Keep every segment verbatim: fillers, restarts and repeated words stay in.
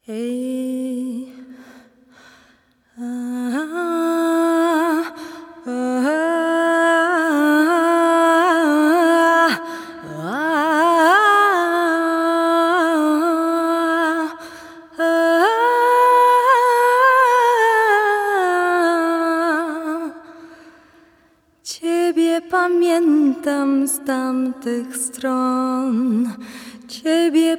Hey, ah, ah, ah, ah, ah. Ciebie pamiętam z tamtych stron. Ciebie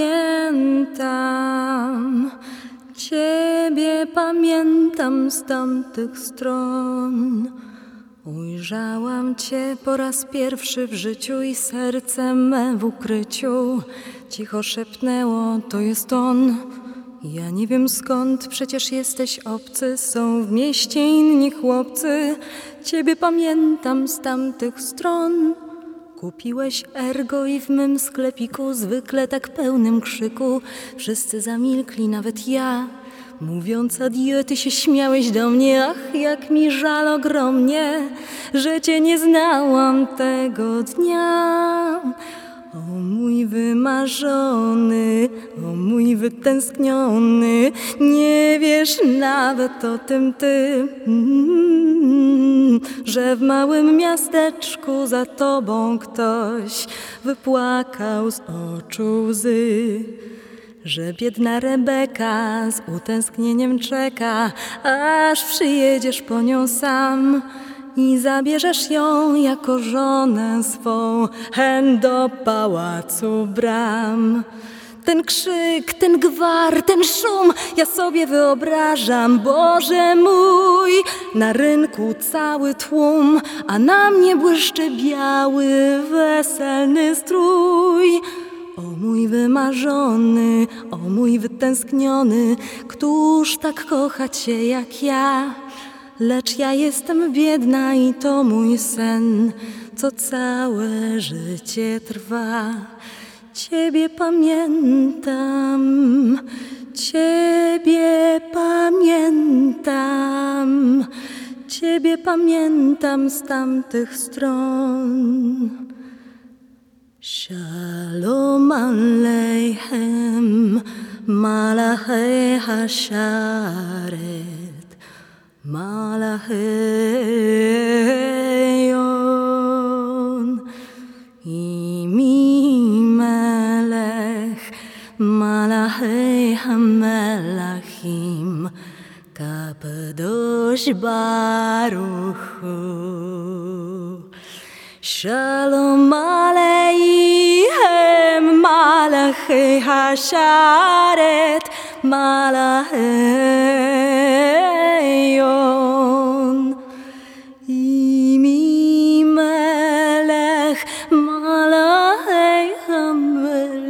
pamiętam, Ciebie pamiętam z tamtych stron. Ujrzałam Cię po raz pierwszy w życiu i serce me w ukryciu cicho szepnęło, to jest on. Ja nie wiem skąd, przecież jesteś obcy, są w mieście inni chłopcy. Ciebie pamiętam z tamtych stron. Kupiłeś ergo i w mym sklepiku, zwykle tak pełnym krzyku, wszyscy zamilkli, nawet ja. Mówiąc adieu, ty się śmiałeś do mnie, ach, jak mi żal ogromnie, że cię nie znałam tego dnia. O mój wymarzony, o mój wytęskniony, nie wiesz nawet o tym ty, mm, że w małym miasteczku za tobą ktoś wypłakał z oczu łzy. Że biedna Rebeka z utęsknieniem czeka, aż przyjedziesz po nią sam i zabierzesz ją jako żonę swą hen do pałacu bram. Ten krzyk, ten gwar, ten szum, ja sobie wyobrażam, Boże mój, na rynku cały tłum, a na mnie błyszczy biały, weselny strój. O mój wymarzony, o mój wytęskniony, któż tak kocha Cię jak ja? Lecz ja jestem biedna i to mój sen, co całe życie trwa. Ciebie pamiętam, Ciebie pamiętam, Ciebie pamiętam z tamtych stron. Shalom aleichem, malachei hasharet, malacheion, imi melech, malachei hamelachim, kadosh baruch hu. Shalom aleichem, malachei hasharet, malacheion, imi melech, malachei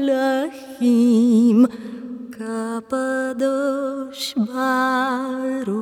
hamelachim, kadosh baruch.